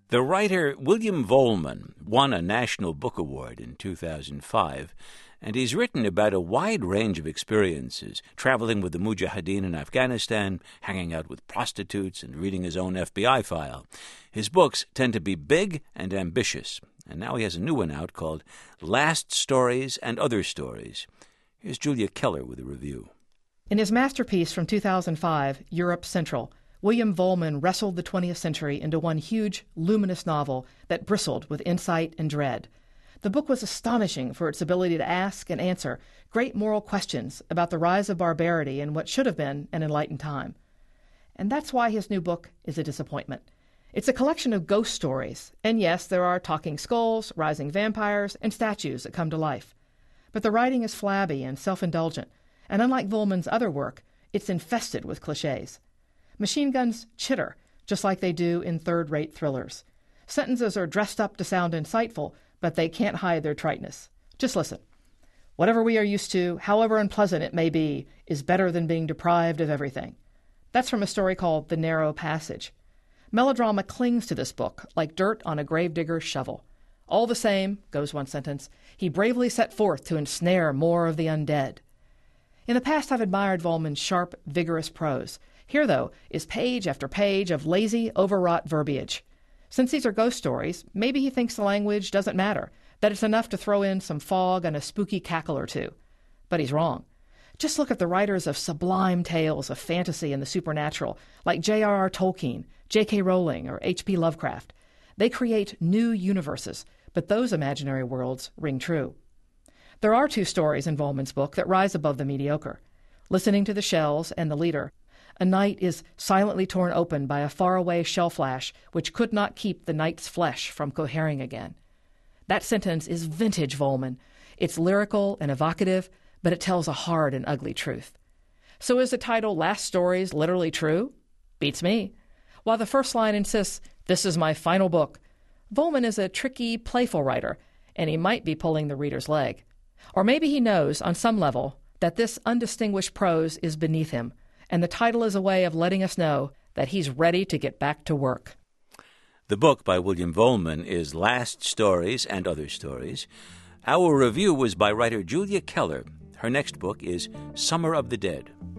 The writer William Vollmann won a National Book Award in 2005, and he's written about a wide range of experiences, traveling with the Mujahideen in Afghanistan, hanging out with prostitutes, and reading his own FBI file. His books tend to be big and ambitious, and now he has a new one out called Last Stories and Other Stories. Here's Julia Keller with a review. In his masterpiece from 2005, Europe Central, William Vollmann wrestled the 20th century into one huge, luminous novel that bristled with insight and dread. The book was astonishing for its ability to ask and answer great moral questions about the rise of barbarity in what should have been an enlightened time. And that's why his new book is a disappointment. It's a collection of ghost stories, and yes, there are talking skulls, rising vampires, and statues that come to life. But the writing is flabby and self-indulgent, and unlike Vollmann's other work, it's infested with cliches. Machine guns chitter, just like they do in third-rate thrillers. Sentences are dressed up to sound insightful, but they can't hide their triteness. Just listen. Whatever we are used to, however unpleasant it may be, is better than being deprived of everything. That's from a story called The Narrow Passage. Melodrama clings to this book like dirt on a gravedigger's shovel. All the same, goes one sentence, he bravely set forth to ensnare more of the undead. In the past, I've admired Vollmann's sharp, vigorous prose. Here, though, is page after page of lazy, overwrought verbiage. Since these are ghost stories, maybe he thinks the language doesn't matter, that it's enough to throw in some fog and a spooky cackle or two. But he's wrong. Just look at the writers of sublime tales of fantasy and the supernatural, like J.R.R. Tolkien, J.K. Rowling, or H.P. Lovecraft. They create new universes, but those imaginary worlds ring true. There are two stories in Vollmann's book that rise above the mediocre. Listening to the Shells and The Leader, a night is silently torn open by a faraway shell flash which could not keep the night's flesh from cohering again. That sentence is vintage Vollmann. It's lyrical and evocative, but it tells a hard and ugly truth. So is the title Last Stories literally true? Beats me. While the first line insists, "This is my final book," Vollmann is a tricky, playful writer, and he might be pulling the reader's leg. Or maybe he knows, on some level, that this undistinguished prose is beneath him, and the title is a way of letting us know that he's ready to get back to work. The book by William Vollmann is Last Stories and Other Stories. Our review was by writer Julia Keller. Her next book is Summer of the Dead.